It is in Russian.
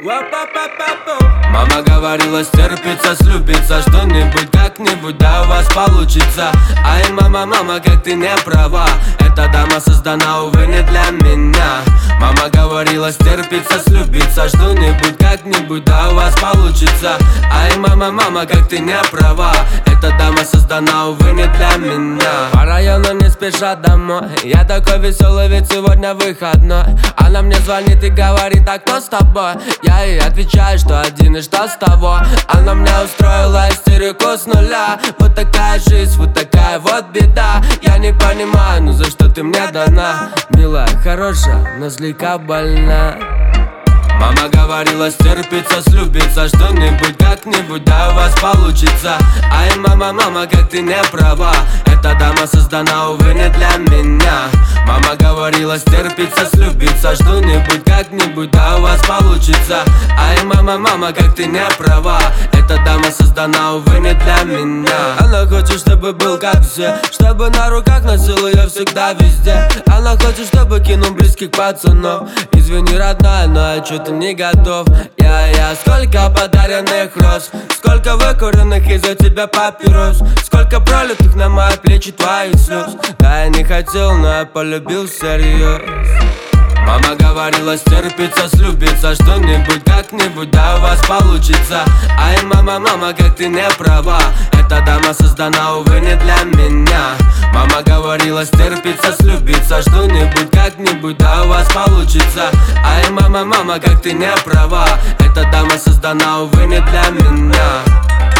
Мама говорила стерпится, слюбится, что-нибудь как-нибудь, да у вас получится. Ай, мама, мама, как ты не права, эта дама создана, увы, не для меня. Мама говорила стерпится, слюбится, что-нибудь как-нибудь, да у вас получится. Ай, мама, мама, как ты не права, эта дама создана, увы, не для меня. По району не спеша домой, я такой веселый, ведь сегодня выходной. Она мне звонит и говорит, а кто с тобой? Я ей отвечаю, что один и что с того. Она мне устроила истерику с нуля. Вот такая жизнь, вот такая вот беда. Я не понимаю, ну за что ты мне дана? Милая, хорошая, но слегка больна. Мама говорила стерпится, слюбится, что-нибудь как-нибудь, да у вас получится. Ай, мама, мама, как ты не права, эта дама создана, увы, не для меня. Мама говорила стерпится, слюбится, что-нибудь как-нибудь, да у вас получится. Ай, мама, мама, как ты не права, эта дама создана, увы, не для меня. Она хочет, чтобы был как все, чтобы на руках носил ее всегда везде. Она хочет, чтобы кинул близких пацанов. Извини, родная, но я что-то не готов. Я сколько подаренных роз, сколько выкуренных из-за тебя папирос, сколько пролитых на мои плечи твоих слез. Да, я не хотел, но я полюбил всерьез. Мама говорила стерпится, слюбится, что-нибудь как-нибудь, да у вас получится. Ай, мама, мама, как ты не права, эта дама создана, увы, не для меня. Мама говорила стерпится, слюбится, что-нибудь как-нибудь, да у вас получится. Ай, мама, мама, как ты не права, эта дама создана, увы, не для меня.